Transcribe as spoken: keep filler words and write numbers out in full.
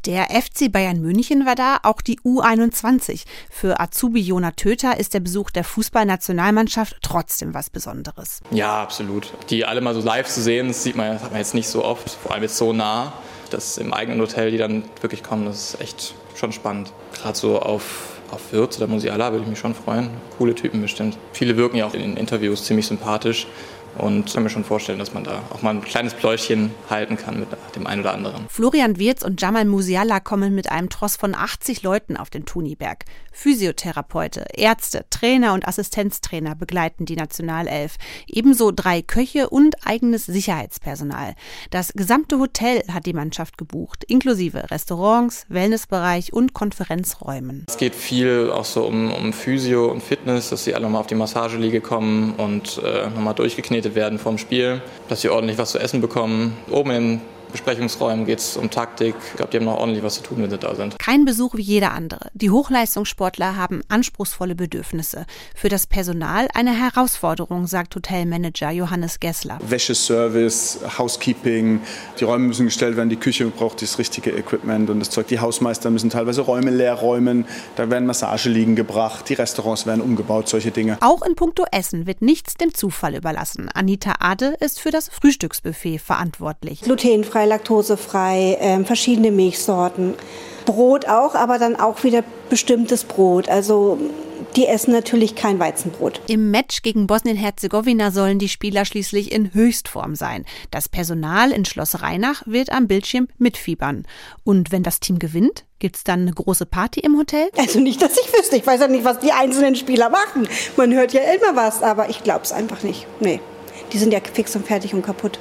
Der F C Bayern München war da, auch die U einundzwanzig. Für Azubi Jona Töter ist der Besuch der Fußballnationalmannschaft trotzdem was Besonderes. Ja, absolut. Die alle mal so live zu sehen, das sieht man, das hat man jetzt nicht so oft, vor allem jetzt so nah. Das im eigenen Hotel, die dann wirklich kommen, das ist echt schon spannend. Gerade so auf, auf Wirtz oder Musiala würde ich mich schon freuen. Coole Typen bestimmt. Viele wirken ja auch in den Interviews ziemlich sympathisch. Und ich kann mir schon vorstellen, dass man da auch mal ein kleines Pläuschchen halten kann mit dem einen oder anderen. Florian Wirtz und Jamal Musiala kommen mit einem Tross von achtzig Leuten auf den Thuniberg. Physiotherapeute, Ärzte, Trainer und Assistenztrainer begleiten die Nationalelf. Ebenso drei Köche und eigenes Sicherheitspersonal. Das gesamte Hotel hat die Mannschaft gebucht, inklusive Restaurants, Wellnessbereich und Konferenzräumen. Es geht viel auch so um, um Physio und Fitness, dass sie alle mal auf die Massageliege kommen und äh, nochmal durchgeknetet werden vorm Spiel, dass sie ordentlich was zu essen bekommen. Oben in den Besprechungsräumen geht es um Taktik. Ich glaube, die haben noch ordentlich was zu tun, wenn sie da sind. Kein Besuch wie jeder andere. Die Hochleistungssportler haben anspruchsvolle Bedürfnisse. Für das Personal eine Herausforderung, sagt Hotelmanager Johannes Gessler. Wäscheservice, Housekeeping, die Räume müssen gestellt werden, die Küche braucht das richtige Equipment und das Zeug. Die Hausmeister müssen teilweise Räume leer räumen, da werden Massageliegen gebracht, die Restaurants werden umgebaut, solche Dinge. Auch in puncto Essen wird nichts dem Zufall überlassen. Anita Ade ist für das Frühstücksbuffet verantwortlich. Glutenfrei, laktosefrei, äh, verschiedene Milchsorten. Brot auch, aber dann auch wieder bestimmtes Brot. Also die essen natürlich kein Weizenbrot. Im Match gegen Bosnien-Herzegowina sollen die Spieler schließlich in Höchstform sein. Das Personal in Schloss Reinach wird am Bildschirm mitfiebern. Und wenn das Team gewinnt, gibt's dann eine große Party im Hotel? Also nicht, dass ich wüsste. Ich weiß ja nicht, was die einzelnen Spieler machen. Man hört ja immer was, aber ich glaube es einfach nicht. Nee, die sind ja fix und fertig und kaputt.